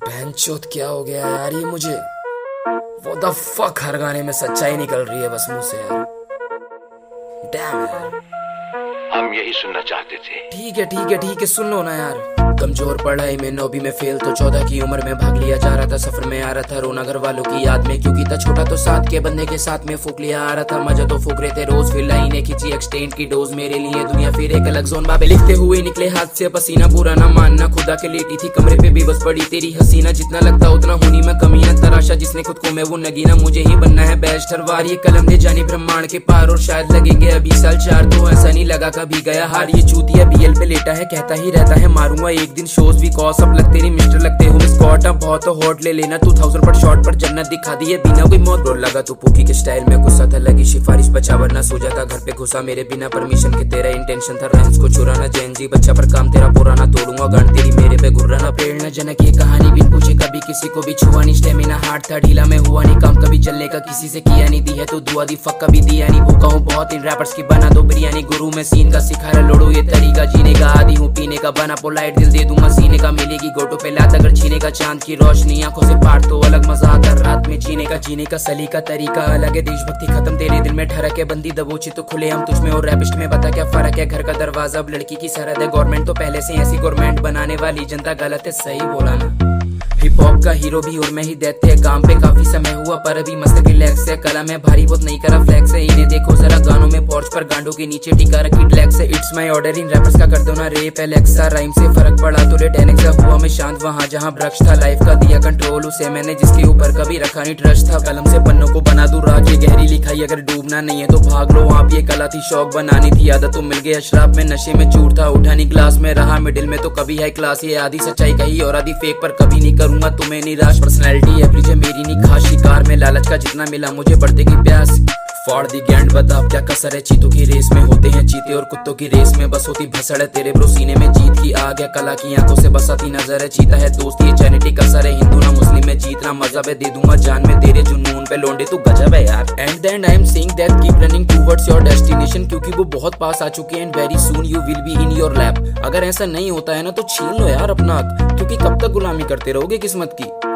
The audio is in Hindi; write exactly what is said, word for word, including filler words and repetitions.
बहनचोद क्या हो गया यार ये मुझे। वो द फक हर गाने में सच्चाई निकल रही है बस मुंह से यार। डैम यार, हम यही सुनना चाहते थे। ठीक है ठीक है ठीक है सुन लो ना यार। कमजोर पढ़ाई में नौवीं में फेल तो चौदह की उम्र में भाग लिया जा रहा था। सफर में आ रहा था रोना घर वालों की याद में, क्योंकि था छोटा तो साथ के बंदे के साथ में फूक लिया आ रहा था। मजा तो फूक रहे थे रोज, फिर लाइनें खींची एक्सटेंड की डोज। मेरे लिए दुनिया फिर एक अलग जोन। बाबे लिखते हुए निकले हाथ से पसीना, बुरा ना मानना खुदा के लेटी थी कमरे पे भी बस पड़ी तेरी हसीना। जितना लगता उतना होनी मैं कमीना, तराशा जिसने खुद को मैं वो नगीना। मुझे ही बनना है बैरिस्टर वार, ये कलम दे जानी ब्रह्मांड के पार। और शायद लगेंगे अभी साल चार, तो ऐसा नहीं लगा कभी गया हार। ये चूतिया बीएल पे लेटा है कहता ही रहता है मारूंगा एक दिन शोज भी। सब लगते नहीं मिस्टर लगते हो स्कॉट। अब बहुत हॉट ले लेना टू थाउज़ेंड पर शॉट पर जन्नत दिखा दी है बिना कोई मौत। रोल लगा तू पूकी के स्टाइल में गुस्सा था, लगी सिफारिश बचा वरना सो जाता घर पे घुसा मेरे बिना परमिशन के। तेरा इंटेंशन था राइम्स को चुराना, जैन जी बच्चा पर काम तेरा पुराना। तोड़ूंगा गन तेरी मेरे पे गुर्राना। प्रेरणा जनक ये कहानी बिन पूछे कभी किसी को भी छुआ नहीं। स्टेमिना हार्ड था ढीला में हुआ नहीं काम कभी चलने का, किसी से किया नहीं। दी है तो दुआ दी फक कभी दिया नहीं। भूखा हूँ बहुत इन रैपर्स की बना दो बिरयानी। गुरु में सीन का सिखा रहा लोड़ो ये तरीका जीने का। आदि हूँ पीने का बना पोलाइट दिल दे दूंगा सीने का। मिलेगी गोटो पे लात अगर छीने का, चांद की रोशनी आंखों से पार तो अलग मजा आता। रात में जीने का जीने का सलीका तरीका अलग है। देशभक्ति खत्म तेरे दिल में ठहरक है, बंदी दबोची तो खुले हम तुझमें और रैपिस्ट में बता क्या फर्क है। घर का दरवाजा अब लड़की की सरहद है। गवर्नमेंट तो पहले से ऐसी गवर्नमेंट बनाने वाली जनता गलत है, सही बोला ना। हिप हॉप का हीरो भी और मैं ही देते हैं काम पे काफी समय हुआ पर अभी मस्त रिलैक्स है। कला में भारी बहुत नहीं करा फ्लैक्स है। इन्हें देखो जरा गानों में पोर्च पर गांडों के नीचे टिका रखी फ्लैक्स है। It's my order in wrappers का कर दो ना रेप एलेक्सा। राइम से फर्क पड़ा तो ले टेन एक्स हुआ मैं शांत वहां जहां वृक्ष था। लाइफ का दिया कंट्रोल उसे मैंने जिसके ऊपर कभी रखा नहीं ट्रस्ट था। कलम से पन्नों को बना दूं राग ये गहरी लिखाई, अगर डूबना नहीं है तो भाग लो आप। ये कला थी शौक बनानी थी आदत तो मिल गया शराब में। नशे में चूर था उठा नहीं क्लास में रहा मिडिल में तो कभी है क्लास। ये आधी सच्चाई कही और आधी फेक पर कभी नहीं करूंगा तुम्हें निराश। पर्सनैलिटी एवरेज है मेरी नहीं खास, शिकार में लालच का जितना मिला मुझे बढ़ते की प्यास। फॉर दी गैंड बता अब क्या कसर है। चीतों की रेस में होते हैं चीते और कुत्तों की रेस में बस होती भसड़ है। तेरे ब्रो सीने में जीत की आग है, कला की आंखों से बसाती नजर है। चीता है दोस्त ये जेनेटिक असर है। हिंदू ना मुस्लिम में जीतना मजहब है। दे दूंगा जान में तेरे जुनून पे लोंडे तू गजब है यार। And then I am saying that keep running towards your destination, क्योंकि वो बहुत पास आ चुके हैं and very soon you will be in your lap. अगर ऐसा नहीं होता है ना तो छीन लो यार अपना हक, क्योंकि कब तक गुलामी करते रहोगे किस्मत की।